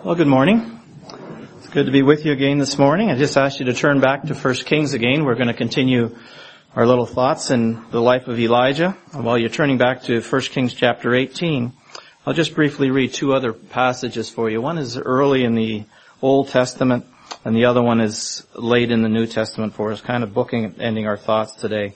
Well, good morning. It's good to be with you again this morning. I just asked you to turn back to 1 Kings again. We're going to continue our little thoughts in the life of Elijah. And while you're turning back to 1 Kings chapter 18, I'll just briefly read two other passages for you. One is early in the Old Testament, and the other one is late in the New Testament for us, kind of ending our thoughts today.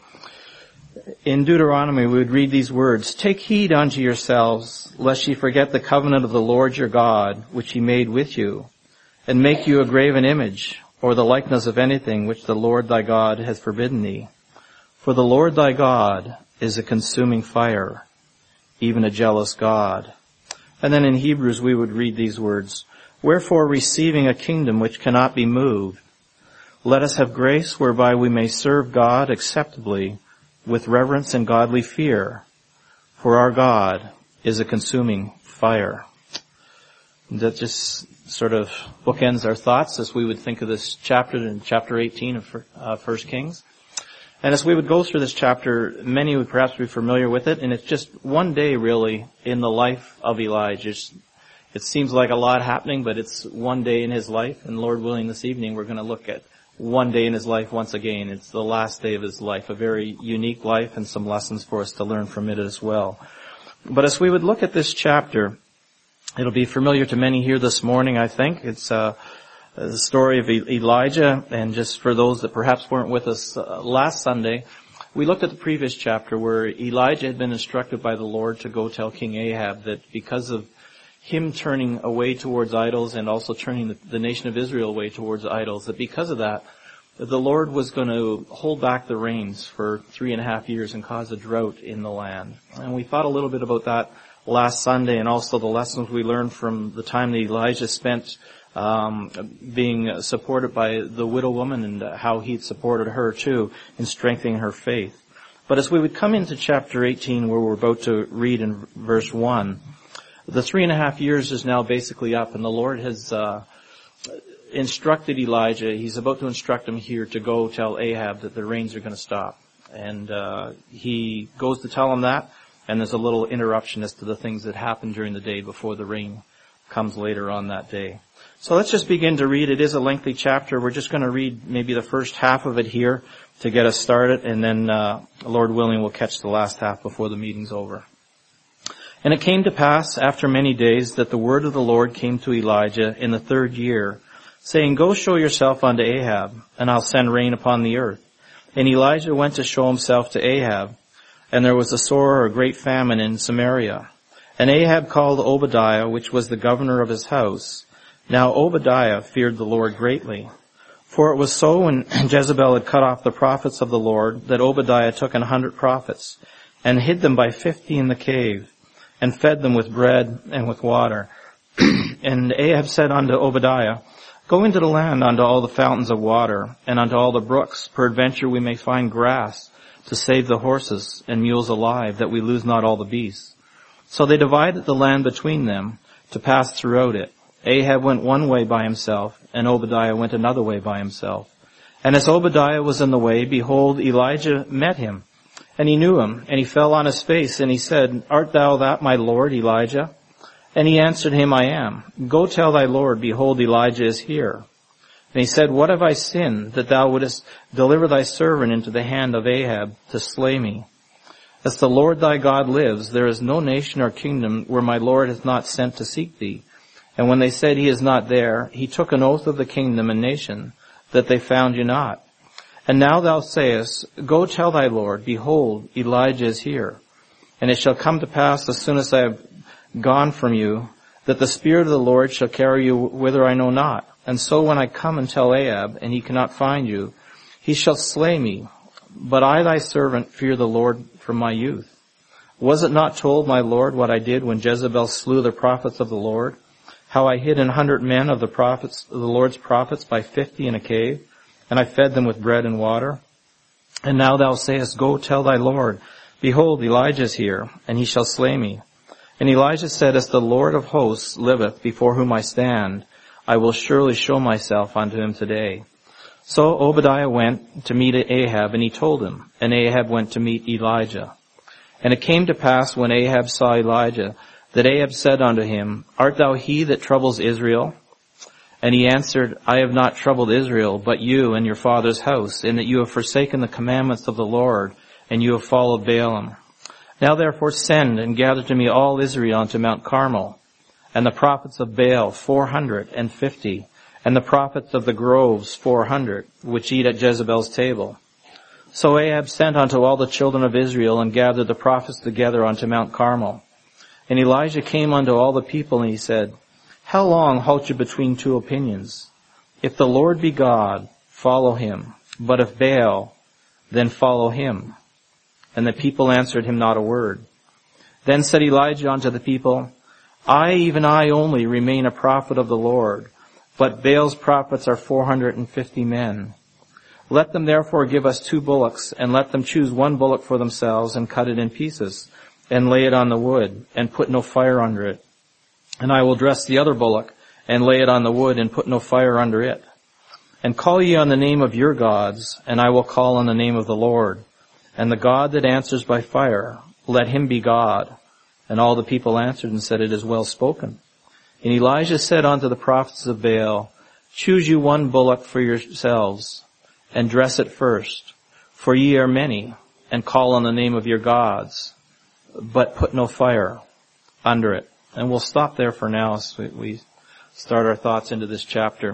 In Deuteronomy, we would read these words, "Take heed unto yourselves, lest ye forget the covenant of the Lord your God, which he made with you, and make you a graven image, or the likeness of anything which the Lord thy God hath forbidden thee. For the Lord thy God is a consuming fire, even a jealous God." And then in Hebrews, we would read these words, "Wherefore, receiving a kingdom which cannot be moved, let us have grace whereby we may serve God acceptably, with reverence and godly fear, for our God is a consuming fire." And that just sort of bookends our thoughts as we would think of this chapter in chapter 18 of 1 Kings. And as we would go through this chapter, many would perhaps be familiar with it, and it's just one day really in the life of Elijah. It seems like a lot happening, but it's one day in his life, and Lord willing this evening we're going to look at one day in his life once again. It's the last day of his life, a very unique life, and some lessons for us to learn from it as well. But as we would look at this chapter, it'll be familiar to many here this morning, I think. It's the story of Elijah, and just for those that perhaps weren't with us last Sunday, we looked at the previous chapter where Elijah had been instructed by the Lord to go tell King Ahab that because of him turning away towards idols and also turning the nation of Israel away towards idols, that because of that, the Lord was going to hold back the rains for 3.5 years and cause a drought in the land. And we thought a little bit about that last Sunday, and also the lessons we learned from the time that Elijah spent being supported by the widow woman, and how he'd supported her too in strengthening her faith. But as we would come into chapter 18, where we're about to read in verse 1, the 3.5 years is now basically up, and the Lord has instructed Elijah. He's about to instruct him here to go tell Ahab that the rains are going to stop. And he goes to tell him that, and there's a little interruption as to the things that happen during the day before the rain comes later on that day. So let's just begin to read. It is a lengthy chapter. We're just going to read maybe the first half of it here to get us started, and then Lord willing, we'll catch the last half before the meeting's over. "And it came to pass after many days that the word of the Lord came to Elijah in the 3rd year, saying, Go show yourself unto Ahab, and I'll send rain upon the earth. And Elijah went to show himself to Ahab, and there was a sore or great famine in Samaria. And Ahab called Obadiah, which was the governor of his house. Now Obadiah feared the Lord greatly. For it was so when Jezebel had cut off the prophets of the Lord, that Obadiah took 100 prophets, and hid them by 50 in the cave, and fed them with bread and with water. And Ahab said unto Obadiah, Go into the land unto all the fountains of water, and unto all the brooks, peradventure we may find grass, to save the horses and mules alive, that we lose not all the beasts. So they divided the land between them, to pass throughout it. Ahab went one way by himself, and Obadiah went another way by himself. And as Obadiah was in the way, behold, Elijah met him. And he knew him, and he fell on his face, and he said, Art thou that, my lord, Elijah? And he answered him, I am. Go tell thy Lord, behold, Elijah is here. And he said, What have I sinned, that thou wouldest deliver thy servant into the hand of Ahab to slay me? As the Lord thy God lives, there is no nation or kingdom where my Lord hath not sent to seek thee. And when they said he is not there, he took an oath of the kingdom and nation, that they found you not. And now thou sayest, Go tell thy Lord, behold, Elijah is here. And it shall come to pass, as soon as I have gone from you, that the Spirit of the Lord shall carry you whither I know not. And so when I come and tell Ahab, and he cannot find you, he shall slay me. But I, thy servant, fear the Lord from my youth. Was it not told, my Lord, what I did when Jezebel slew the prophets of the Lord? How I hid 100 men of the Lord's prophets by 50 in a cave? And I fed them with bread and water. And now thou sayest, Go tell thy Lord, behold, Elijah is here, and he shall slay me. And Elijah said, As the Lord of hosts liveth, before whom I stand, I will surely show myself unto him today. So Obadiah went to meet Ahab, and he told him, and Ahab went to meet Elijah. And it came to pass, when Ahab saw Elijah, that Ahab said unto him, Art thou he that troubles Israel? And he answered, I have not troubled Israel, but you and your father's house, in that you have forsaken the commandments of the Lord, and you have followed Baalim. Now therefore send and gather to me all Israel unto Mount Carmel, and the prophets of Baal 450, and the prophets of the groves 400, which eat at Jezebel's table. So Ahab sent unto all the children of Israel, and gathered the prophets together unto Mount Carmel. And Elijah came unto all the people, and he said, How long halt you between two opinions? If the Lord be God, follow him. But if Baal, then follow him. And the people answered him not a word. Then said Elijah unto the people, I, even I only, remain a prophet of the Lord, but Baal's prophets are 450 men. Let them therefore give us 2 bullocks, and let them choose 1 bullock for themselves, and cut it in pieces, and lay it on the wood, and put no fire under it. And I will dress the other bullock, and lay it on the wood, and put no fire under it. And call ye on the name of your gods, and I will call on the name of the Lord. And the God that answers by fire, let him be God. And all the people answered and said, It is well spoken. And Elijah said unto the prophets of Baal, Choose you 1 bullock for yourselves, and dress it first, for ye are many, and call on the name of your gods, but put no fire under it. And we'll stop there for now as we start our thoughts into this chapter.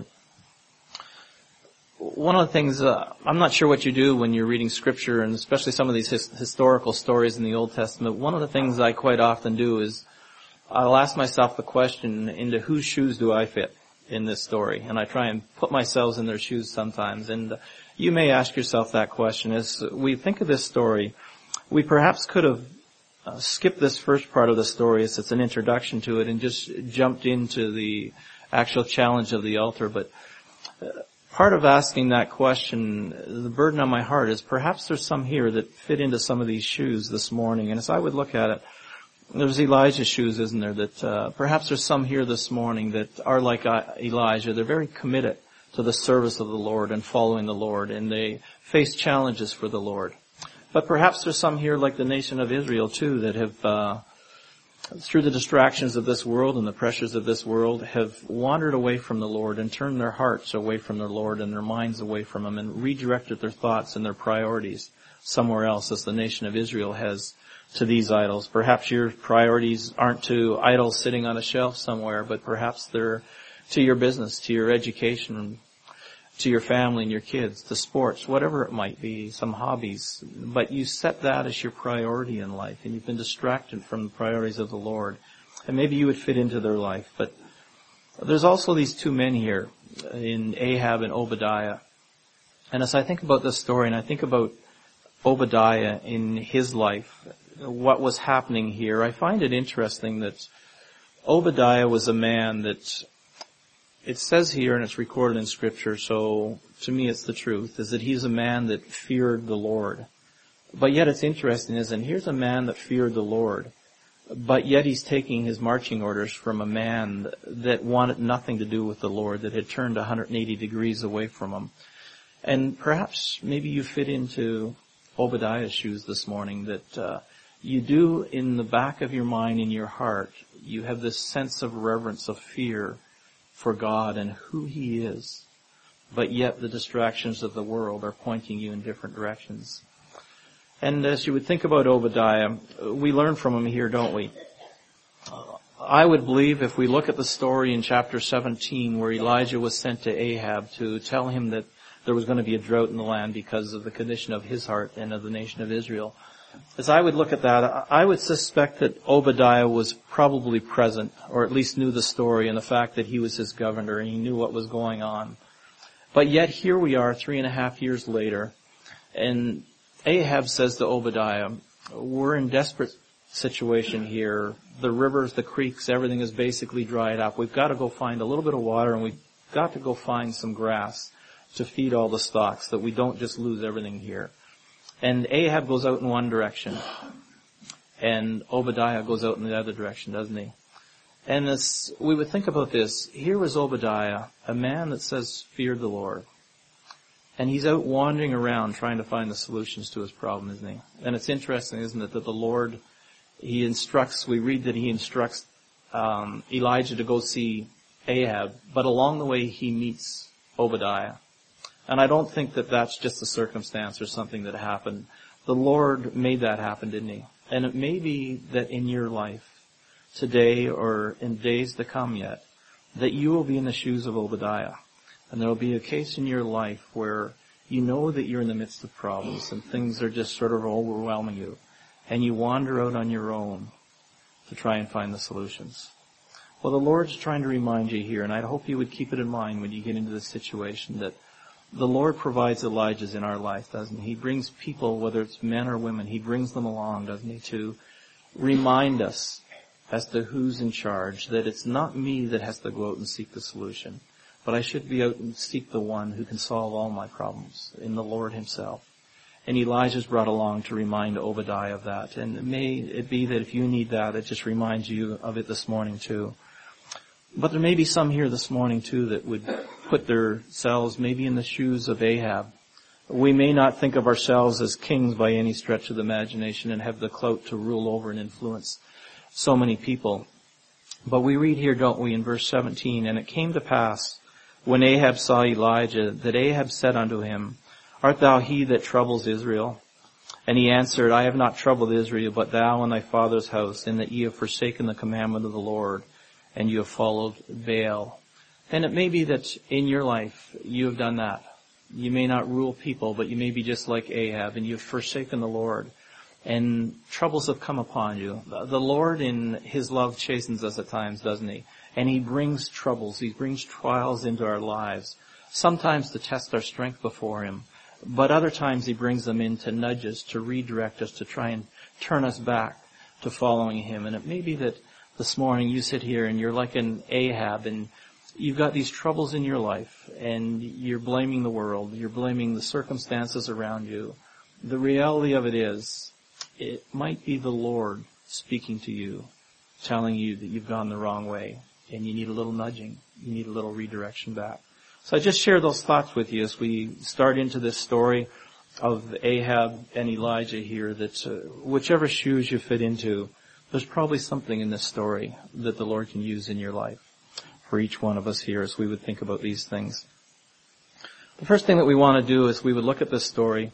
One of the things, I'm not sure what you do when you're reading Scripture, and especially some of these historical stories in the Old Testament. One of the things I quite often do is I'll ask myself the question, into whose shoes do I fit in this story? And I try and put myself in their shoes sometimes. And you may ask yourself that question. As we think of this story, we perhaps could have skipped this first part of the story as it's an introduction to it and just jumped into the actual challenge of the altar. But part of asking that question, the burden on my heart is perhaps there's some here that fit into some of these shoes this morning. And as I would look at it, there's Elijah's shoes, isn't there? That perhaps there's some here this morning that are like Elijah. They're very committed to the service of the Lord and following the Lord, and they face challenges for the Lord. But perhaps there's some here like the nation of Israel too that have, through the distractions of this world and the pressures of this world, have wandered away from the Lord and turned their hearts away from the Lord and their minds away from Him and redirected their thoughts and their priorities somewhere else, as the nation of Israel has to these idols. Perhaps your priorities aren't to idols sitting on a shelf somewhere, but perhaps they're to your business, to your education, to your family and your kids, to sports, whatever it might be, some hobbies. But you set that as your priority in life, and you've been distracted from the priorities of the Lord. And maybe you would fit into their life. But there's also these 2 men here, in Ahab and Obadiah. And as I think about this story, and I think about Obadiah in his life, what was happening here, I find it interesting that Obadiah was a man that, it says here, and it's recorded in Scripture, so to me it's the truth, is that he's a man that feared the Lord. But yet it's interesting, isn't it? Here's a man that feared the Lord, but yet he's taking his marching orders from a man that wanted nothing to do with the Lord, that had turned 180 degrees away from Him. And perhaps maybe you fit into Obadiah's shoes this morning, that you do, in the back of your mind, in your heart, you have this sense of reverence, of fear for God and who He is, but yet the distractions of the world are pointing you in different directions. And as you would think about Obadiah, we learn from him here, don't we? I would believe, if we look at the story in chapter 17 where Elijah was sent to Ahab to tell him that there was going to be a drought in the land because of the condition of his heart and of the nation of Israel, as I would look at that, I would suspect that Obadiah was probably present, or at least knew the story and the fact that he was his governor and he knew what was going on. But yet here we are 3.5 years later, and Ahab says to Obadiah, we're in desperate situation here. The rivers, the creeks, everything is basically dried up. We've got to go find a little bit of water, and we've got to go find some grass to feed all the stocks, that we don't just lose everything here. And Ahab goes out in one direction, and Obadiah goes out in the other direction, doesn't he? And as we would think about this, here was Obadiah, a man that says feared the Lord. And he's out wandering around trying to find the solutions to his problem, isn't he? And it's interesting, isn't it, that the Lord we read that he instructs Elijah to go see Ahab, but along the way he meets Obadiah. And I don't think that that's just a circumstance or something that happened. The Lord made that happen, didn't he? And it may be that in your life today or in days to come yet, that you will be in the shoes of Obadiah. And there will be a case in your life where you know that you're in the midst of problems and things are just sort of overwhelming you. And you wander out on your own to try and find the solutions. Well, the Lord's trying to remind you here, and I hope you would keep it in mind when you get into this situation, that the Lord provides Elijahs in our life, doesn't he? He brings people, whether it's men or women, he brings them along, doesn't he, to remind us as to who's in charge, that it's not me that has to go out and seek the solution, but I should be out and seek the one who can solve all my problems, in the Lord himself. And Elijah's brought along to remind Obadiah of that. And may it be that if you need that, it just reminds you of it this morning too. But there may be some here this morning too that would put themselves maybe in the shoes of Ahab. We may not think of ourselves as kings by any stretch of the imagination and have the clout to rule over and influence so many people. But we read here, don't we, in verse 17, "And it came to pass, when Ahab saw Elijah, that Ahab said unto him, Art thou he that troubles Israel? And he answered, I have not troubled Israel, but thou and thy father's house, in that ye have forsaken the commandment of the Lord, and you have followed Baal." And it may be that in your life you have done that. You may not rule people, but you may be just like Ahab, and you've forsaken the Lord. And troubles have come upon you. The Lord in his love chastens us at times, doesn't he? And he brings troubles, he brings trials into our lives, sometimes to test our strength before him. But other times he brings them in to nudge us, to redirect us, to try and turn us back to following him. And it may be that this morning you sit here and you're like an Ahab and you've got these troubles in your life and you're blaming the world, you're blaming the circumstances around you. The reality of it is, it might be the Lord speaking to you, telling you that you've gone the wrong way and you need a little nudging, you need a little redirection back. So I just share those thoughts with you as we start into this story of Ahab and Elijah here, that whichever shoes you fit into, there's probably something in this story that the Lord can use in your life for each one of us here as we would think about these things. The first thing that we want to do is we would look at this story.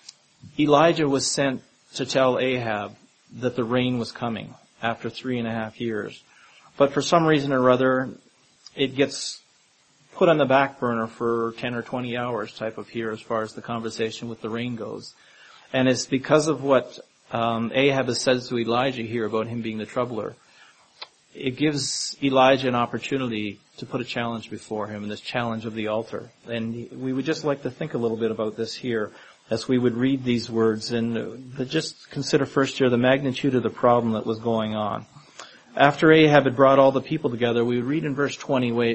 Elijah was sent to tell Ahab that the rain was coming after 3.5 years. But for some reason or other, it gets put on the back burner for 10 or 20 hours type of here as far as the conversation with the rain goes. And it's because of what Ahab has said to Elijah here about him being the troubler. It gives Elijah an opportunity to put a challenge before him, and this challenge of the altar. And we would just like to think a little bit about this here as we would read these words and just consider first here the magnitude of the problem that was going on. After Ahab had brought all the people together, we would read in verse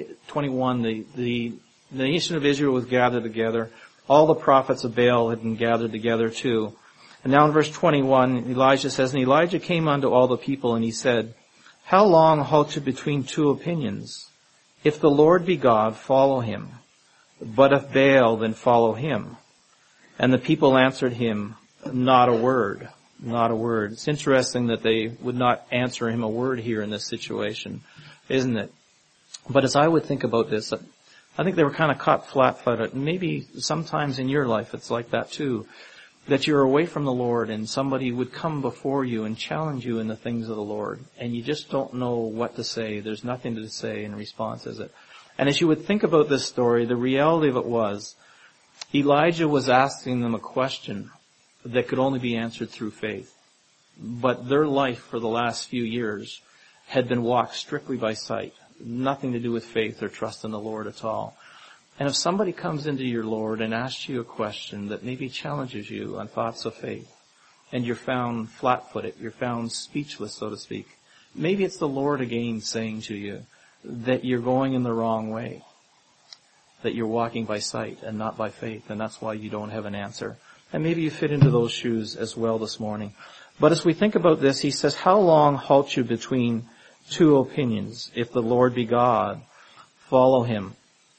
21, the nation of Israel was gathered together. All the prophets of Baal had been gathered together too. And now in verse 21, Elijah says, "And Elijah came unto all the people, and he said, How long halt you between two opinions? If the Lord be God, follow him. But if Baal, then follow him. And the people answered him, Not a word. Not a word." It's interesting that they would not answer him a word here in this situation, isn't it? But as I would think about this, I think they were kind of caught flat-footed. And maybe sometimes in your life it's like that too, that you're away from the Lord and somebody would come before you and challenge you in the things of the Lord, and you just don't know what to say. There's nothing to say in response, is it? And as you would think about this story, the reality of it was, Elijah was asking them a question that could only be answered through faith. But their life for the last few years had been walked strictly by sight, nothing to do with faith or trust in the Lord at all. And if somebody comes into your Lord and asks you a question that maybe challenges you on thoughts of faith, and you're found flat-footed, you're found speechless, so to speak, maybe it's the Lord again saying to you that you're going in the wrong way, that you're walking by sight and not by faith, and that's why you don't have an answer. And maybe you fit into those shoes as well this morning. But as we think about this, he says, "How long halt you between two opinions? If the Lord be God, follow him."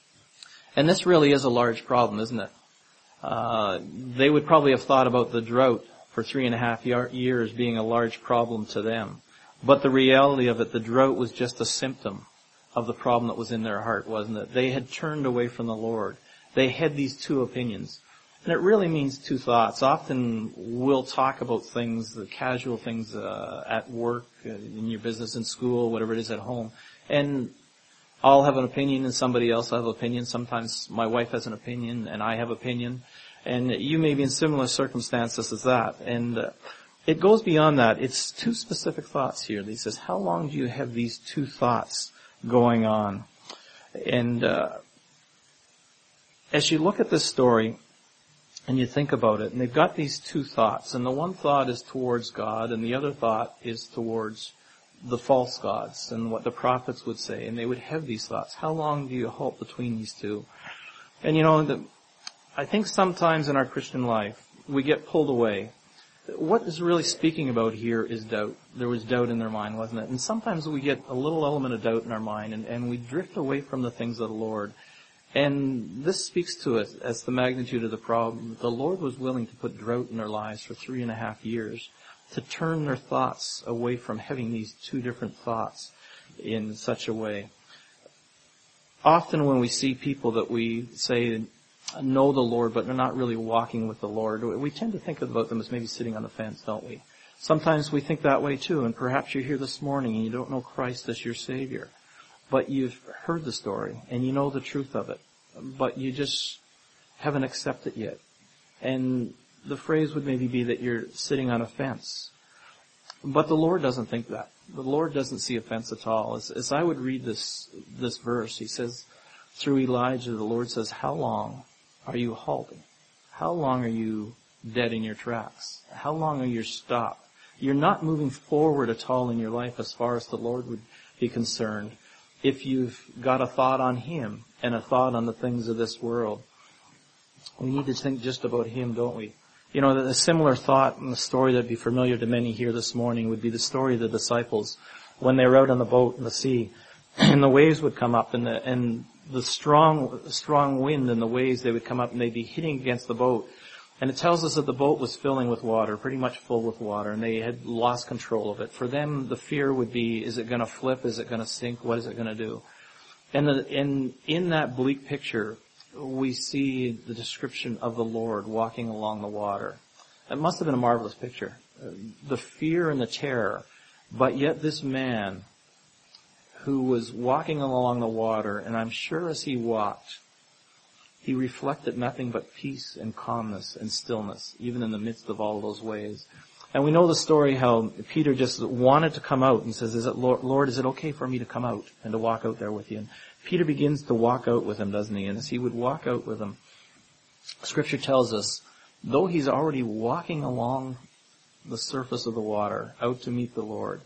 And this really is a large problem, isn't it? They would probably have thought about the drought for 3.5 years being a large problem to them. But the reality of it, the drought was just a symptom of the problem that was in their heart, wasn't it? They had turned away from the Lord. They had these two opinions. And it really means two thoughts. Often we'll talk about things, the casual things at work, in your business, in school, whatever it is at home. And I'll have an opinion and somebody else will have an opinion. Sometimes my wife has an opinion and I have opinion. And you may be in similar circumstances as that. And it goes beyond that. It's two specific thoughts here. He says, how long do you have these two thoughts going on? And as you look at this story and you think about it, and they've got these two thoughts, and the one thought is towards God, and the other thought is towards the false gods and what the prophets would say, and they would have these thoughts. How long do you halt between these two? And I think sometimes in our Christian life, we get pulled away. What is really speaking about here is doubt. There was doubt in their mind, wasn't it? And sometimes we get a little element of doubt in our mind, and we drift away from the things of the Lord. And this speaks to us as the magnitude of the problem. The Lord was willing to put drought in their lives for 3.5 years to turn their thoughts away from having these two different thoughts in such a way. Often when we see people that we say know the Lord, but they're not really walking with the Lord, we tend to think about them as maybe sitting on the fence, don't we? Sometimes we think that way too, and perhaps you're here this morning and you don't know Christ as your Savior. But you've heard the story, and you know the truth of it, but you just haven't accepted it yet. And the phrase would maybe be that you're sitting on a fence. But the Lord doesn't think that. The Lord doesn't see offense at all. As I would read this verse, he says, through Elijah, the Lord says, how long are you halting? How long are you dead in your tracks? How long are you stopped? You're not moving forward at all in your life as far as the Lord would be concerned. If you've got a thought on Him and a thought on the things of this world, we need to think just about Him, don't we? A similar thought in the story that would be familiar to many here this morning would be the story of the disciples when they were out on the boat in the sea, and the waves would come up, and the strong wind and the waves, they would come up and they'd be hitting against the boat. And it tells us that the boat was filling with water, pretty much full with water, and they had lost control of it. For them, the fear would be, is it going to flip? Is it going to sink? What is it going to do? And in that bleak picture, we see the description of the Lord walking along the water. It must have been a marvelous picture. The fear and the terror, but yet this man who was walking along the water, and I'm sure as he walked, he reflected nothing but peace and calmness and stillness, even in the midst of all those waves. And we know the story how Peter just wanted to come out and says, Lord, is it okay for me to come out and to walk out there with you? And Peter begins to walk out with him, doesn't he? And as he would walk out with him, Scripture tells us, though he's already walking along the surface of the water, out to meet the Lord,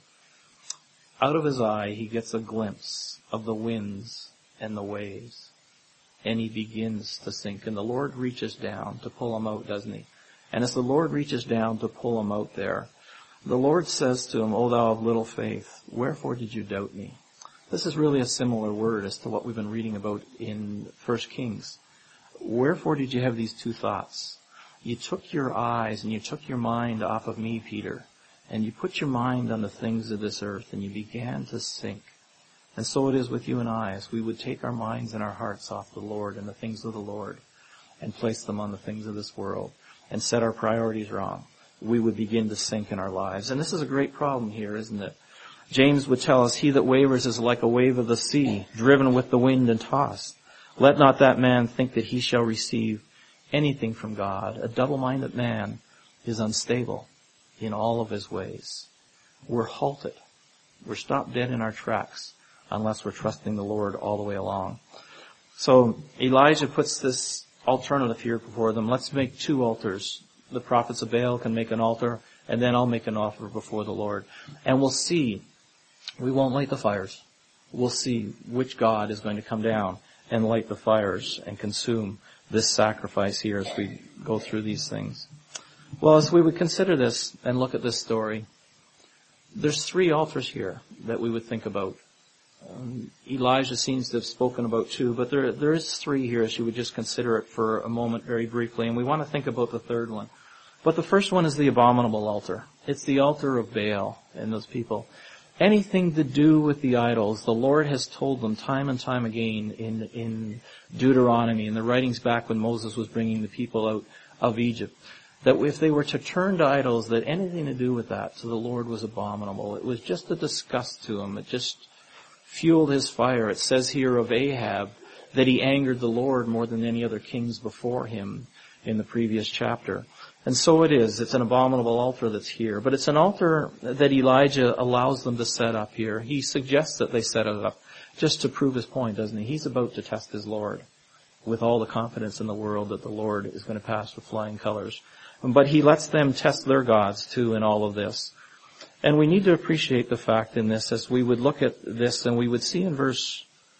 out of his eye he gets a glimpse of the winds and the waves. And he begins to sink. And the Lord reaches down to pull him out, doesn't he? And as the Lord reaches down to pull him out there, the Lord says to him, O thou of little faith, wherefore did you doubt me? This is really a similar word as to what we've been reading about in 1 Kings. Wherefore did you have these two thoughts? You took your eyes and you took your mind off of me, Peter, and you put your mind on the things of this earth, and you began to sink. And so it is with you and I, as we would take our minds and our hearts off the Lord and the things of the Lord and place them on the things of this world and set our priorities wrong. We would begin to sink in our lives. And this is a great problem here, isn't it? James would tell us, he that wavers is like a wave of the sea, driven with the wind and tossed. Let not that man think that he shall receive anything from God. A double-minded man is unstable in all of his ways. We're halted. We're stopped dead in our tracks unless we're trusting the Lord all the way along. So Elijah puts this alternative here before them. Let's make two altars. The prophets of Baal can make an altar, and then I'll make an offer before the Lord. And we'll see. We won't light the fires. We'll see which God is going to come down and light the fires and consume this sacrifice here as we go through these things. Well, as we would consider this and look at this story, there's 3 altars here that we would think about. Elijah seems to have spoken about 2, but there is 3 here as you would just consider it for a moment very briefly. And we want to think about the third one. But the first one is the abominable altar. It's the altar of Baal and those people. Anything to do with the idols, the Lord has told them time and time again in Deuteronomy, in the writings back when Moses was bringing the people out of Egypt, that if they were to turn to idols, that anything to do with that to the Lord was abominable. It was just a disgust to him. It just fueled his fire. It says here of Ahab that he angered the Lord more than any other kings before him in the previous chapter. And so it is. It's an abominable altar that's here. But it's an altar that Elijah allows them to set up here. He suggests that they set it up just to prove his point, doesn't he? He's about to test his Lord with all the confidence in the world that the Lord is going to pass with flying colors. But he lets them test their gods too in all of this. And we need to appreciate the fact in this as we would look at this and we would see in verse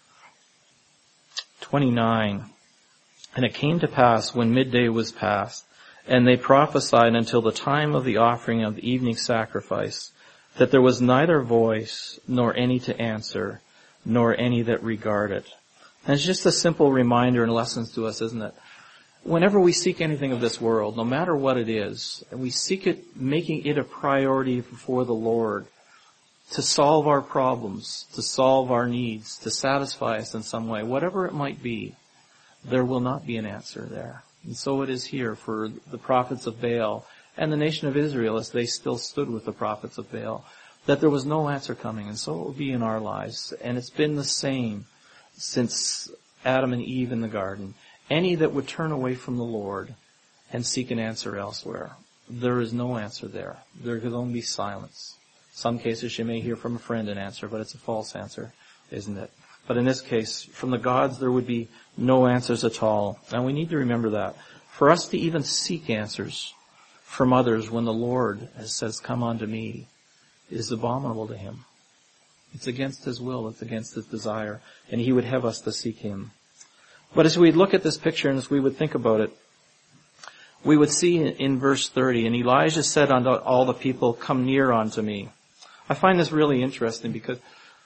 29, and it came to pass when midday was past, and they prophesied until the time of the offering of the evening sacrifice, that there was neither voice, nor any to answer, nor any that regarded. And it's just a simple reminder and lessons to us, isn't it? Whenever we seek anything of this world, no matter what it is, and we seek it, making it a priority before the Lord, to solve our problems, to solve our needs, to satisfy us in some way, whatever it might be, there will not be an answer there. And so it is here for the prophets of Baal and the nation of Israel as they still stood with the prophets of Baal, that there was no answer coming. And so it will be in our lives. And it's been the same since Adam and Eve in the garden. Any that would turn away from the Lord and seek an answer elsewhere, there is no answer there. There could only be silence. Some cases you may hear from a friend an answer, but it's a false answer, isn't it? But in this case, from the gods, there would be no answers at all. And we need to remember that. For us to even seek answers from others when the Lord says, come unto me, is abominable to him. It's against his will. It's against his desire. And he would have us to seek him. But as we look at this picture and as we would think about it, we would see in verse 30, and Elijah said unto all the people, come near unto me. I find this really interesting because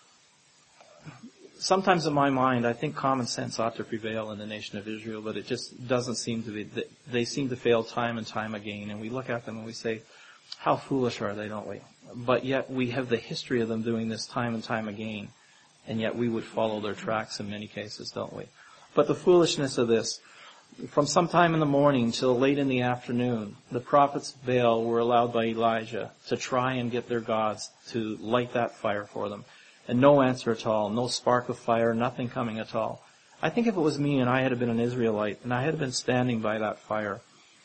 sometimes in my mind, I think common sense ought to prevail in the nation of Israel, but it just doesn't seem to be. They seem to fail time and time again, and we look at them and we say, how foolish are they, don't we? But yet we have the history of them doing this time and time again, and yet we would follow their tracks in many cases, don't we? But the foolishness of this, from sometime in the morning till late in the afternoon, the prophets of Baal were allowed by Elijah to try and get their gods to light that fire for them. And no answer at all, no spark of fire, nothing coming at all. I think if it was me and I had been an Israelite and I had been standing by that fire,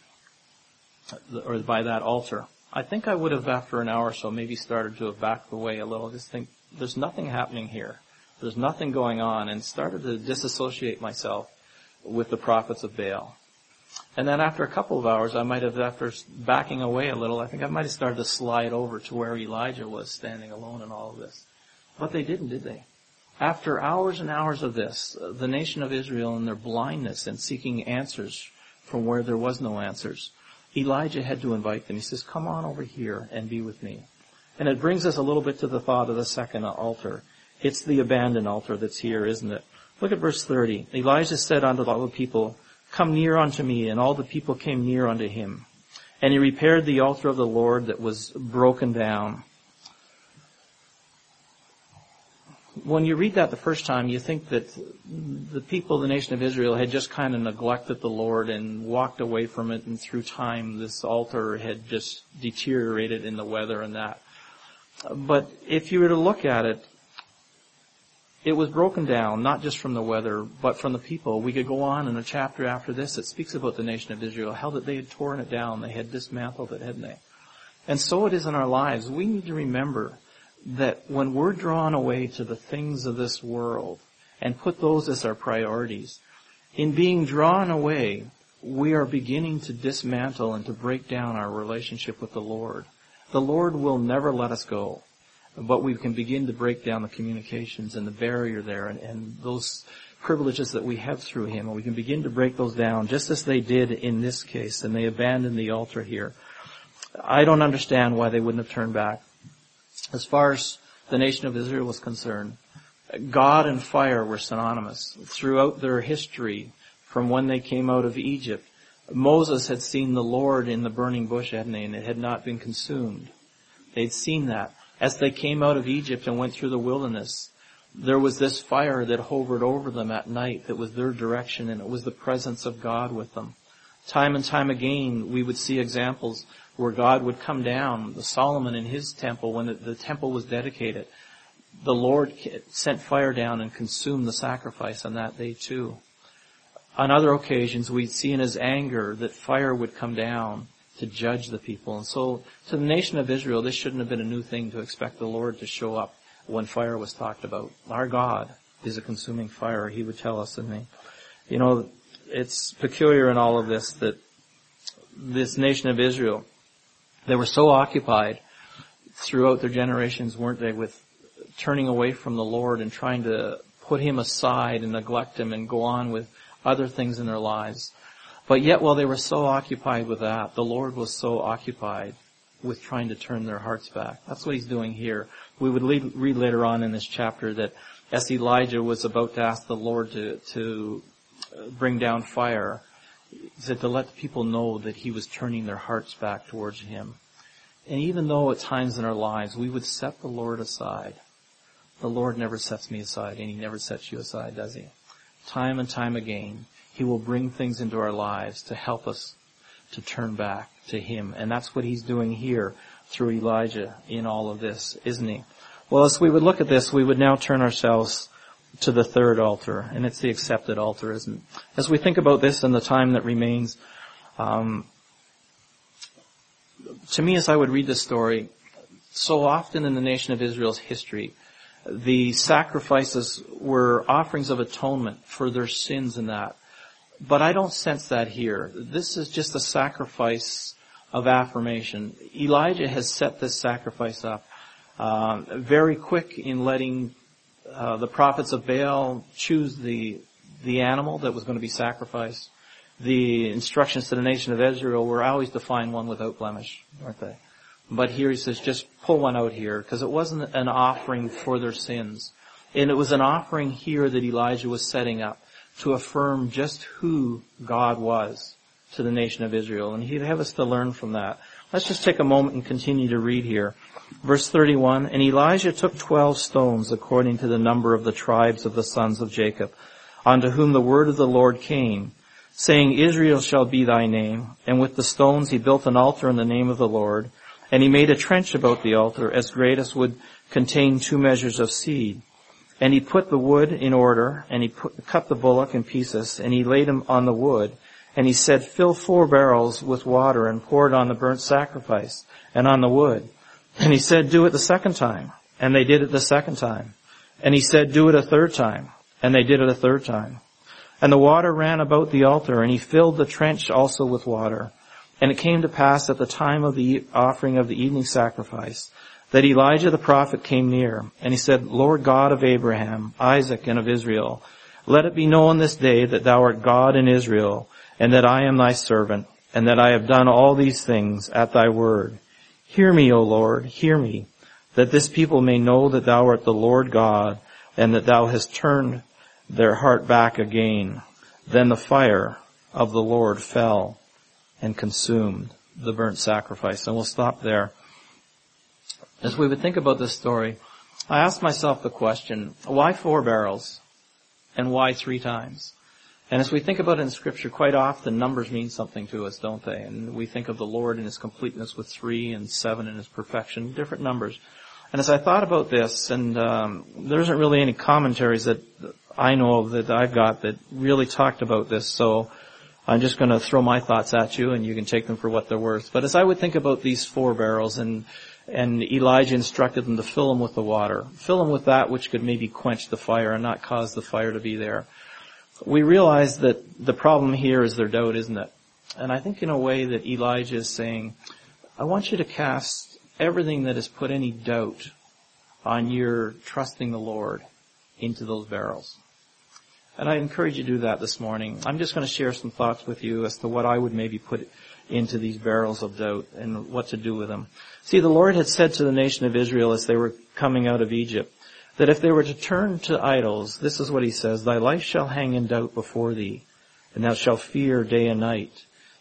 or by that altar, I think I would have, after an hour or so, maybe started to have backed away a little, just think, there's nothing happening here. There's nothing going on, and started to disassociate myself with the prophets of Baal. And then after a couple of hours, I might have, after backing away a little, I think I might have started to slide over to where Elijah was standing alone in all of this. But they didn't, did they? After hours and hours of this, the nation of Israel in their blindness and seeking answers from where there was no answers, Elijah had to invite them. He says, come on over here and be with me. And it brings us a little bit to the thought of the second altar. It's the abandoned altar that's here, isn't it? Look at verse 30. Elijah said unto all the people, come near unto me. And all the people came near unto him. And he repaired the altar of the Lord that was broken down. When you read that the first time, you think that the people of the nation of Israel had just kind of neglected the Lord and walked away from it, and through time this altar had just deteriorated in the weather and that. But if you were to look at it, it was broken down, not just from the weather, but from the people. We could go on in a chapter after this that speaks about the nation of Israel, how that they had torn it down, they had dismantled it, hadn't they? And so it is in our lives. We need to remember that when we're drawn away to the things of this world and put those as our priorities, in being drawn away, we are beginning to dismantle and to break down our relationship with the Lord. The Lord will never let us go, but we can begin to break down the communications and the barrier there and those privileges that we have through Him, and we can begin to break those down just as they did in this case, and they abandoned the altar here. I don't understand why they wouldn't have turned back. As far as the nation of Israel was concerned, God and fire were synonymous. Throughout their history, from when they came out of Egypt, Moses had seen the Lord in the burning bush, hadn't they? And it had not been consumed. They'd seen that. As they came out of Egypt and went through the wilderness, there was this fire that hovered over them at night that was their direction, and it was the presence of God with them. Time and time again, we would see examples where God would come down. Solomon in his temple, when the temple was dedicated, the Lord sent fire down and consumed the sacrifice on that day too. On other occasions, we'd see in his anger that fire would come down to judge the people. And so, to the nation of Israel, this shouldn't have been a new thing to expect the Lord to show up when fire was talked about. Our God is a consuming fire, he would tell us, isn't he? It's peculiar in all of this that this nation of Israel, they were so occupied throughout their generations, weren't they, with turning away from the Lord and trying to put him aside and neglect him and go on with other things in their lives. But yet, while they were so occupied with that, the Lord was so occupied with trying to turn their hearts back. That's what he's doing here. We would read later on in this chapter that as Elijah was about to ask the Lord to bring down fire, he said to let the people know that he was turning their hearts back towards him. And even though at times in our lives we would set the Lord aside, the Lord never sets me aside, and he never sets you aside, does he? Time and time again, he will bring things into our lives to help us to turn back to him. And that's what he's doing here through Elijah in all of this, isn't he? Well, as we would look at this, we would now turn ourselves to the third altar, and it's the accepted altar, isn't it? As we think about this and the time that remains, to me, as I would read this story, so often in the nation of Israel's history, the sacrifices were offerings of atonement for their sins and that. But I don't sense that here. This is just a sacrifice of affirmation. Elijah has set this sacrifice up very quick in letting the prophets of Baal choose the animal that was going to be sacrificed. The instructions to the nation of Israel were always to find one without blemish, weren't they? But here he says, just pull one out here, because it wasn't an offering for their sins. And it was an offering here that Elijah was setting up to affirm just who God was to the nation of Israel. And he'd have us to learn from that. Let's just take a moment and continue to read here. Verse 31, and Elijah took 12 stones according to the number of the tribes of the sons of Jacob, unto whom the word of the Lord came, saying, Israel shall be thy name. And with the stones he built an altar in the name of the Lord. And he made a trench about the altar as great as would contain 2 measures of seed. And he put the wood in order, and he cut the bullock in pieces, and he laid him on the wood. And he said, fill 4 barrels with water and pour it on the burnt sacrifice and on the wood. And he said, do it the second time. And they did it the second time. And he said, do it a third time. And they did it a third time. And the water ran about the altar, and he filled the trench also with water. And it came to pass at the time of the offering of the evening sacrifice that Elijah the prophet came near. And he said, Lord God of Abraham, Isaac, and of Israel, let it be known this day that thou art God in Israel, and that I am thy servant, and that I have done all these things at thy word. Hear me, O Lord, hear me, that this people may know that thou art the Lord God, and that thou hast turned their heart back again. Then the fire of the Lord fell and consumed the burnt sacrifice. And we'll stop there. As we would think about this story, I asked myself the question, why 4 barrels? And why 3 times? And as we think about it in Scripture, quite often numbers mean something to us, don't they? And we think of the Lord in his completeness with 3 and 7 in his perfection, different numbers. And as I thought about this, and there isn't really any commentaries that I know of that I've got that really talked about this, so I'm just going to throw my thoughts at you, and you can take them for what they're worth. But as I would think about these 4 barrels, and Elijah instructed them to fill them with the water, fill them with that which could maybe quench the fire and not cause the fire to be there, we realize that the problem here is their doubt, isn't it? And I think in a way that Elijah is saying, I want you to cast everything that has put any doubt on your trusting the Lord into those barrels. And I encourage you to do that this morning. I'm just going to share some thoughts with you as to what I would maybe put into these barrels of doubt and what to do with them. See, the Lord had said to the nation of Israel as they were coming out of Egypt, that if they were to turn to idols, this is what he says, thy life shall hang in doubt before thee, and thou shalt fear day and night.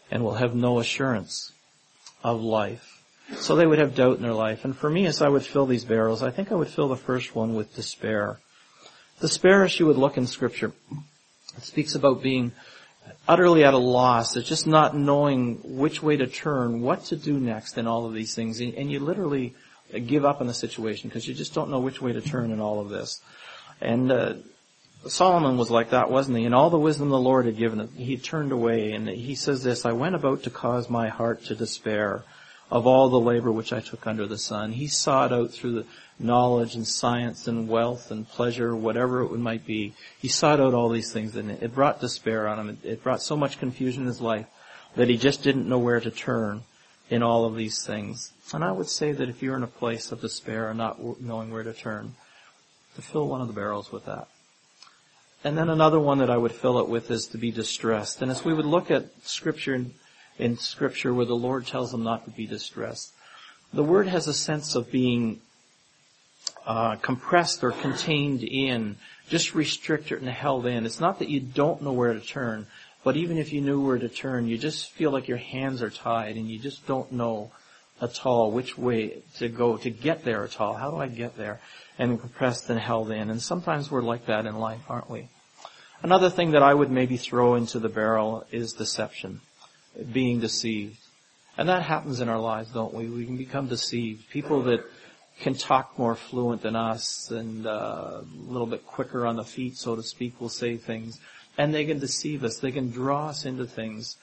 and will have no assurance of life. So they would have doubt in their life. And for me, as I would fill these barrels, I think I would fill the first one with despair. Despair, as you would look in Scripture, it speaks about being utterly at a loss. It's just not knowing which way to turn, what to do next in all of these things. And you literally give up on the situation because you just don't know which way to turn in all of this. And Solomon was like that, wasn't he? And all the wisdom the Lord had given him, he turned away. And he says this, I went about to cause my heart to despair of all the labor which I took under the sun. He sought out through the knowledge and science and wealth and pleasure, whatever it might be. He sought out all these things, and it brought despair on him. It brought so much confusion in his life that he just didn't know where to turn in all of these things. And I would say that if you're in a place of despair and not knowing where to turn, to fill one of the barrels with that. And then another one that I would fill it with is to be distressed. And as we would look at Scripture in Scripture where the Lord tells them not to be distressed, the word has a sense of being compressed or contained in, just restricted and held in. It's not that you don't know where to turn, but even if you knew where to turn, you just feel like your hands are tied and you just don't know at all which way to go to get there at all. How do I get there? And compressed and held in. And sometimes we're like that in life, aren't we? Another thing that I would maybe throw into the barrel is deception, being deceived. And that happens in our lives, don't we? We can become deceived. People that can talk more fluent than us and a little bit quicker on the feet, so to speak, will say things. And they can deceive us. They can draw us into things.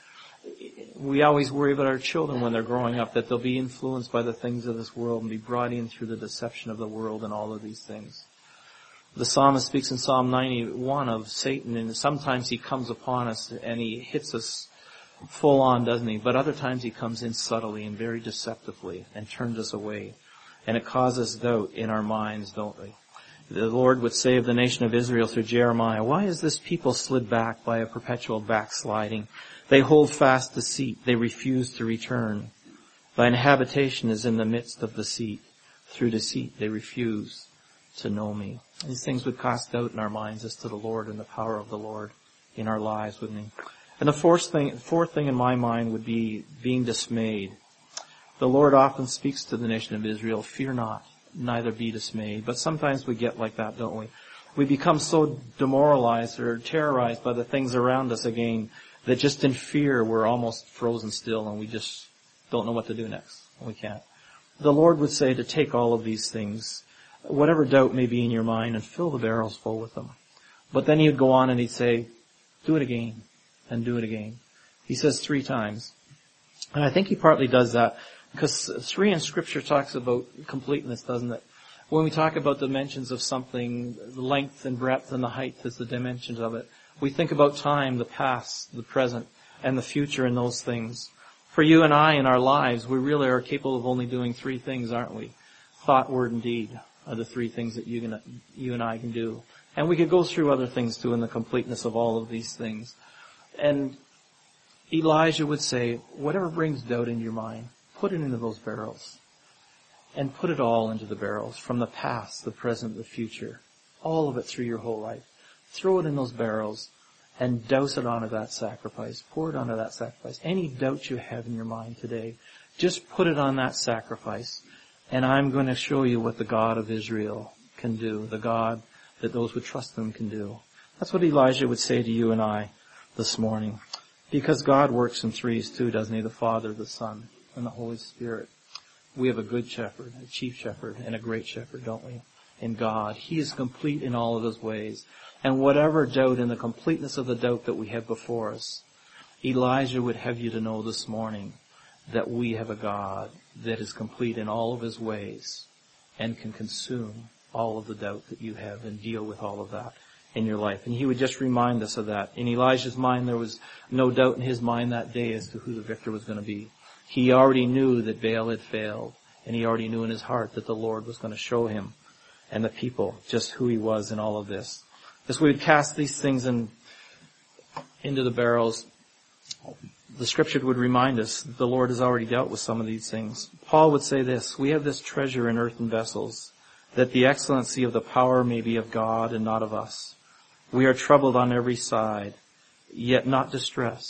We always worry about our children when they're growing up, that they'll be influenced by the things of this world and be brought in through the deception of the world and all of these things. The psalmist speaks in Psalm 91 of Satan, and sometimes he comes upon us and he hits us full on, doesn't he? But other times he comes in subtly and very deceptively and turns us away. And it causes doubt in our minds, don't we? The Lord would say of the nation of Israel through Jeremiah, why is this people slid back by a perpetual backsliding? They hold fast deceit. They refuse to return. Thine habitation is in the midst of deceit. Through deceit they refuse to know me. These things would cast doubt in our minds as to the Lord and the power of the Lord in our lives, wouldn't they? And the fourth thing in my mind would be being dismayed. The Lord often speaks to the nation of Israel, fear not, neither be dismayed. But sometimes we get like that, don't we? We become so demoralized or terrorized by the things around us again that just in fear we're almost frozen still and we just don't know what to do next. We can't. The Lord would say to take all of these things, whatever doubt may be in your mind, and fill the barrels full with them. But then he would go on and he'd say, do it again and do it again. He says 3 times. And I think he partly does that because 3 in Scripture talks about completeness, doesn't it? When we talk about dimensions of something, the length and breadth and the height is the dimensions of it. We think about time, the past, the present, and the future in those things. For you and I in our lives, we really are capable of only doing 3 things, aren't we? Thought, word, and deed are the 3 things that you and I can do. And we could go through other things too in the completeness of all of these things. And Elijah would say, whatever brings doubt into your mind, put it into those barrels. And put it all into the barrels, from the past, the present, the future. All of it through your whole life. Throw it in those barrels and douse it onto that sacrifice. Pour it onto that sacrifice. Any doubt you have in your mind today, just put it on that sacrifice. And I'm going to show you what the God of Israel can do. The God that those who trust Him can do. That's what Elijah would say to you and I this morning. Because God works in 3s too, doesn't He? The Father, the Son, and the Holy Spirit. We have a good shepherd, a chief shepherd, and a great shepherd, don't we? In God. He is complete in all of His ways. And whatever doubt in the completeness of the doubt that we have before us, Elijah would have you to know this morning that we have a God that is complete in all of His ways and can consume all of the doubt that you have and deal with all of that in your life. And he would just remind us of that. In Elijah's mind, there was no doubt in his mind that day as to who the victor was going to be. He already knew that Baal had failed, and he already knew in his heart that the Lord was going to show him and the people just who He was in all of this. As we would cast these things into the barrels, the Scripture would remind us that the Lord has already dealt with some of these things. Paul would say this, we have this treasure in earthen vessels, that the excellency of the power may be of God and not of us. We are troubled on every side, yet not distressed,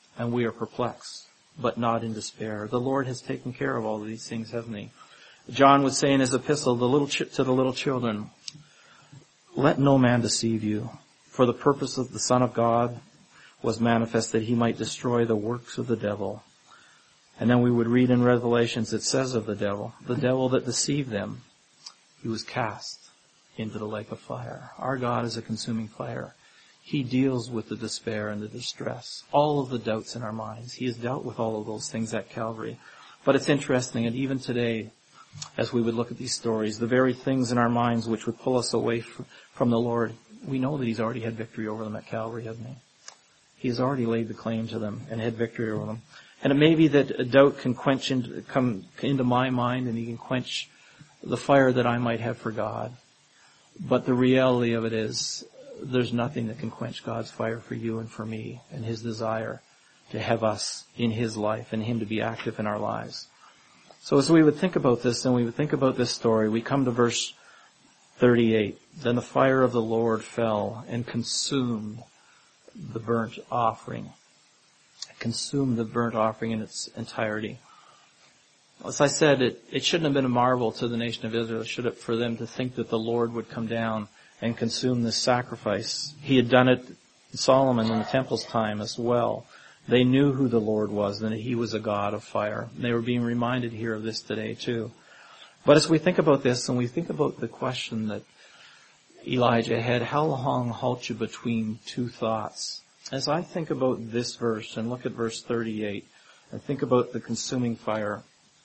and we are perplexed, but not in despair. The Lord has taken care of all of these things, hasn't He? John would say in his epistle to the little children, let no man deceive you, for the purpose of the Son of God was manifest that He might destroy the works of the devil. And then we would read in Revelations, it says of the devil that deceived them, he was cast into the lake of fire. Our God is a consuming fire. He deals with the despair and the distress, all of the doubts in our minds. He has dealt with all of those things at Calvary. But it's interesting, and even today, as we would look at these stories, the very things in our minds which would pull us away from the Lord, we know that He's already had victory over them at Calvary, hasn't He? He has already laid the claim to them and had victory over them. And it may be that a doubt can come into my mind, and He can quench the fire that I might have for God. But the reality of it is, there's nothing that can quench God's fire for you and for me, and His desire to have us in His life and Him to be active in our lives. So as we would think about this, and we would think about this story, we come to verse 38. Then the fire of the Lord fell and consumed the burnt offering. Consumed the burnt offering in its entirety. As I said, it shouldn't have been a marvel to the nation of Israel, should it, for them to think that the Lord would come down and consume this sacrifice. He had done it, Solomon, in the temple's time as well. They knew who the Lord was, and that He was a God of fire. They were being reminded here of this today too. But as we think about this, and we think about the question that Elijah had, how long halt you between two thoughts? As I think about this verse and look at verse 38 and think about the consuming fire,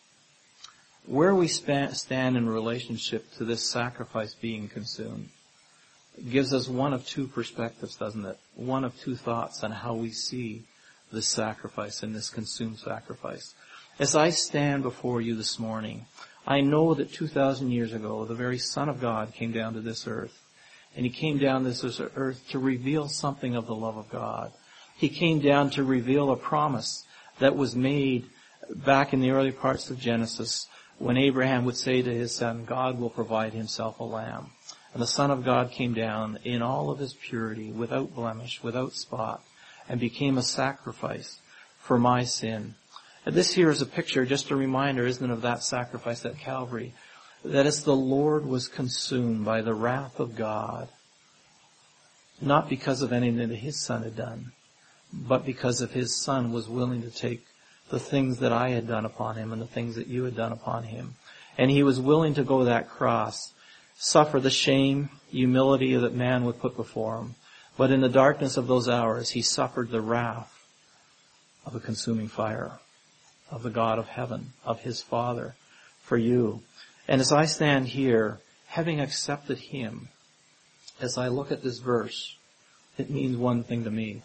where we stand in relationship to this sacrifice being consumed, it gives us one of two perspectives, doesn't it? One of two thoughts on how we see this sacrifice and this consumed sacrifice. As I stand before you this morning, I know that 2,000 years ago, the very Son of God came down to this earth. And He came down to this earth to reveal something of the love of God. He came down to reveal a promise that was made back in the early parts of Genesis, when Abraham would say to his son, God will provide Himself a lamb. And the Son of God came down in all of His purity, without blemish, without spot, and became a sacrifice for my sin. And this here is a picture, just a reminder, isn't it, of that sacrifice at Calvary, that as the Lord was consumed by the wrath of God, not because of anything that His Son had done, but because of His Son was willing to take the things that I had done upon Him and the things that you had done upon Him. And He was willing to go that cross, suffer the shame, humility that man would put before Him. But in the darkness of those hours, He suffered the wrath of a consuming fire, of the God of heaven, of His Father, for you. And as I stand here, having accepted Him, as I look at this verse, it means one thing to me.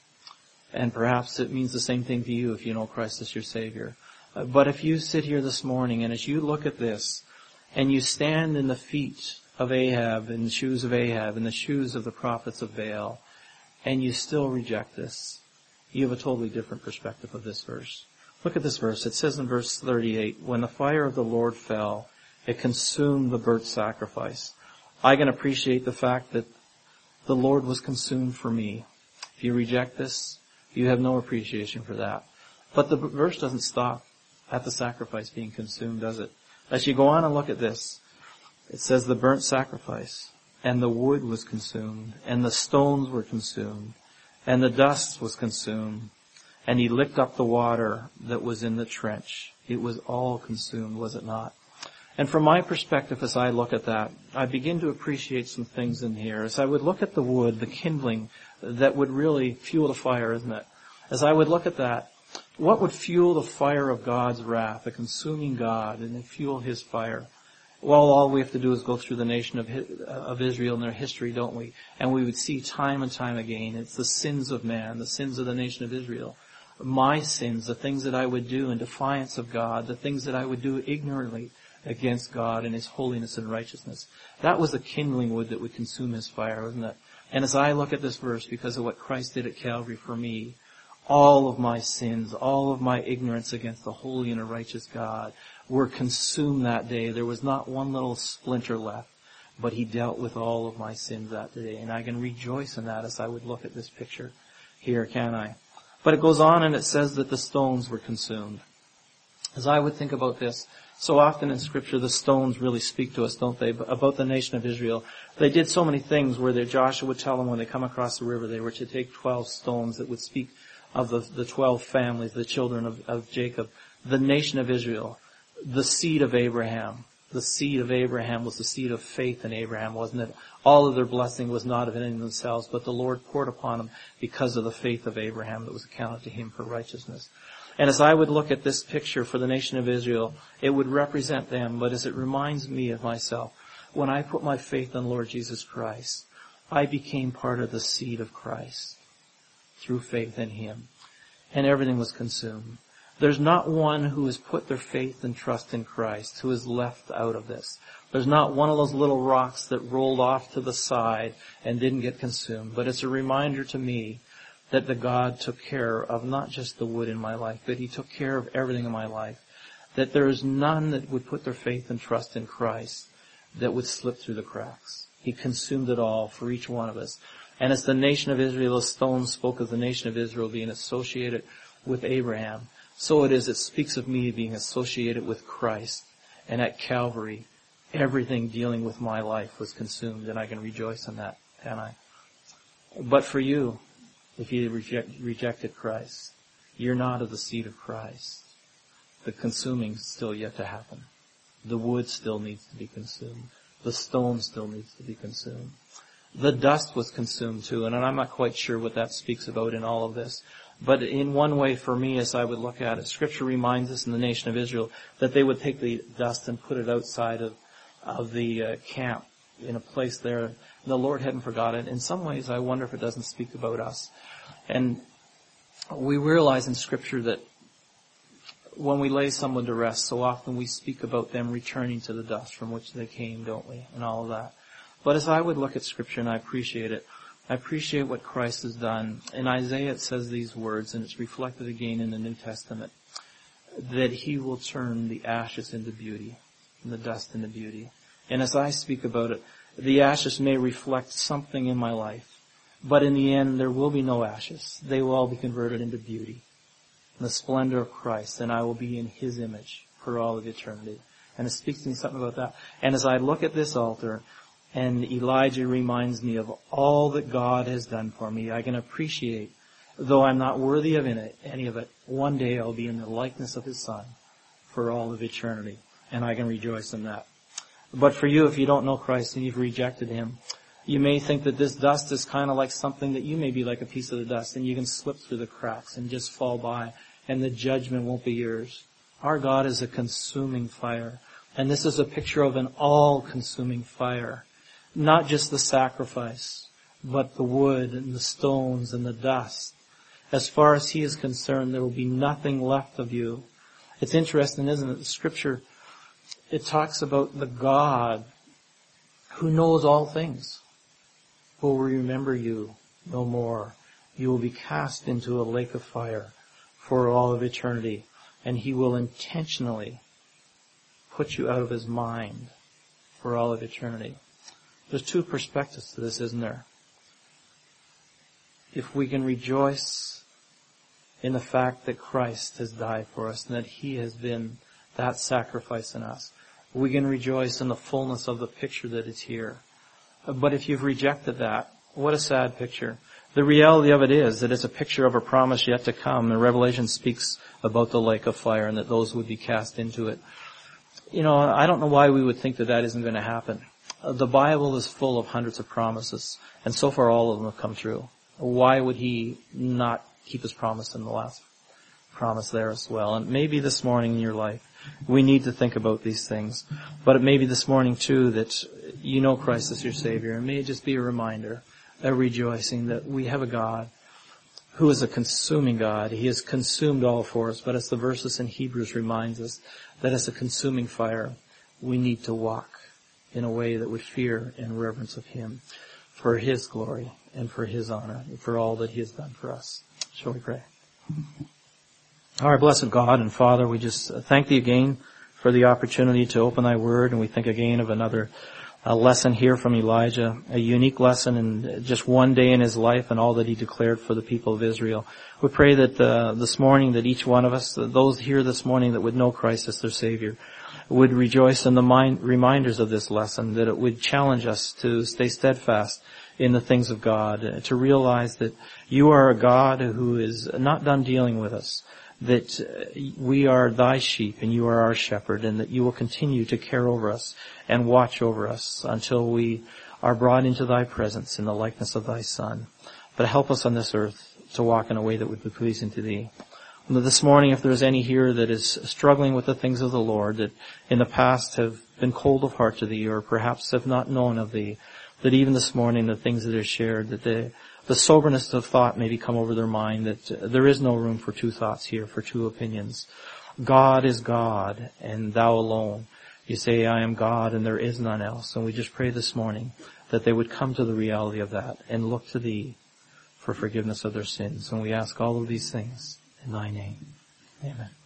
And perhaps it means the same thing to you if you know Christ as your Savior. But if you sit here this morning, and as you look at this, and you stand in the feet of Ahab, in the shoes of Ahab, in the shoes of the prophets of Baal, and you still reject this, you have a totally different perspective of this verse. Look at this verse. It says in verse 38, when the fire of the Lord fell, it consumed the burnt sacrifice. I can appreciate the fact that the Lord was consumed for me. If you reject this, you have no appreciation for that. But the verse doesn't stop at the sacrifice being consumed, does it? As you go on and look at this, it says the burnt sacrifice, and the wood was consumed, and the stones were consumed, and the dust was consumed, and He licked up the water that was in the trench. It was all consumed, was it not? And from my perspective, as I look at that, I begin to appreciate some things in here. As I would look at the wood, the kindling that would really fuel the fire, isn't it? As I would look at that, what would fuel the fire of God's wrath, the consuming God, and fuel His fire? Well, all we have to do is go through the nation of Israel and their history, don't we? And we would see time and time again, it's the sins of man, the sins of the nation of Israel. My sins, the things that I would do in defiance of God, the things that I would do ignorantly against God and His holiness and righteousness. That was the kindling wood that would consume His fire, wasn't it? And as I look at this verse, because of what Christ did at Calvary for me, all of my sins, all of my ignorance against the holy and a righteous God were consumed that day. There was not one little splinter left, but He dealt with all of my sins that day. And I can rejoice in that as I would look at this picture here, can I? But it goes on and it says that the stones were consumed. As I would think about this, so often in Scripture the stones really speak to us, don't they, about the nation of Israel. They did so many things where Joshua would tell them when they come across the river they were to take 12 stones that would speak of the 12 families, the children of Jacob, the nation of Israel, the seed of Abraham. The seed of Abraham was the seed of faith in Abraham, wasn't it? All of their blessing was not of any of themselves, but the Lord poured upon them because of the faith of Abraham that was accounted to him for righteousness. And as I would look at this picture for the nation of Israel, it would represent them, but as it reminds me of myself, when I put my faith in Lord Jesus Christ, I became part of the seed of Christ through faith in him. And everything was consumed. There's not one who has put their faith and trust in Christ who is left out of this. There's not one of those little rocks that rolled off to the side and didn't get consumed. But it's a reminder to me that the God took care of not just the wood in my life, but he took care of everything in my life. That there is none that would put their faith and trust in Christ that would slip through the cracks. He consumed it all for each one of us. And as the nation of Israel, the stones spoke of the nation of Israel being associated with Abraham. So it speaks of me being associated with Christ. And at Calvary, everything dealing with my life was consumed, and I can rejoice in that, can I? But for you, if you rejected Christ, you're not of the seed of Christ. The consuming is still yet to happen. The wood still needs to be consumed. The stone still needs to be consumed. The dust was consumed too, and I'm not quite sure what that speaks about in all of this. But in one way for me, as I would look at it, Scripture reminds us in the nation of Israel that they would take the dust and put it outside of the camp in a place there. The Lord hadn't forgotten. In some ways, I wonder if it doesn't speak about us. And we realize in Scripture that when we lay someone to rest, so often we speak about them returning to the dust from which they came, don't we? And all of that. But as I would look at Scripture, and I appreciate it, I appreciate what Christ has done. In Isaiah it says these words, and it's reflected again in the New Testament, that he will turn the ashes into beauty, and the dust into beauty. And as I speak about it, the ashes may reflect something in my life, but in the end there will be no ashes. They will all be converted into beauty, the splendor of Christ, and I will be in his image for all of eternity. And it speaks to me something about that. And as I look at this altar, and Elijah reminds me of all that God has done for me, I can appreciate, though I'm not worthy of any of it, one day I'll be in the likeness of his Son for all of eternity. And I can rejoice in that. But for you, if you don't know Christ and you've rejected him, you may think that this dust is kind of like something that you may be like a piece of the dust, and you can slip through the cracks and just fall by, and the judgment won't be yours. Our God is a consuming fire. And this is a picture of an all-consuming fire. Not just the sacrifice, but the wood and the stones and the dust. As far as he is concerned, there will be nothing left of you. It's interesting, isn't it? The Scripture, it talks about the God who knows all things will remember you no more. You will be cast into a lake of fire for all of eternity, and he will intentionally put you out of his mind for all of eternity. There's two perspectives to this, isn't there? If we can rejoice in the fact that Christ has died for us and that he has been that sacrifice in us, we can rejoice in the fullness of the picture that is here. But if you've rejected that, what a sad picture. The reality of it is that it's a picture of a promise yet to come. And Revelation speaks about the lake of fire and that those would be cast into it. You know, I don't know why we would think that that isn't going to happen. The Bible is full of hundreds of promises, and so far all of them have come true. Why would he not keep his promise in the last promise there as well? And maybe this morning in your life, we need to think about these things. But it may be this morning too that you know Christ as your Savior. And may it just be a reminder, a rejoicing that we have a God who is a consuming God. He has consumed all for us. But as the verses in Hebrews reminds us, that as a consuming fire, we need to walk in a way that would fear and reverence of him for his glory and for his honor and for all that he has done for us. Shall we pray? Our blessed God and Father, we just thank thee again for the opportunity to open thy word, and we think again of another a lesson here from Elijah, a unique lesson in just one day in his life and all that he declared for the people of Israel. We pray that this morning that each one of us, those here this morning that would know Christ as their Savior, would rejoice in the reminders of this lesson, that it would challenge us to stay steadfast in the things of God, to realize that you are a God who is not done dealing with us, that we are thy sheep and you are our shepherd, and that you will continue to care over us and watch over us until we are brought into thy presence in the likeness of thy Son. But help us on this earth to walk in a way that would be pleasing to thee. And this morning, if there's any here that is struggling with the things of the Lord, that in the past have been cold of heart to thee, or perhaps have not known of thee, that even this morning the things that are shared, that the soberness of thought maybe come over their mind, that there is no room for two thoughts here, for two opinions. God is God, and thou alone. You say, I am God, and there is none else. And we just pray this morning that they would come to the reality of that and look to thee for forgiveness of their sins. And we ask all of these things in thy name. Amen.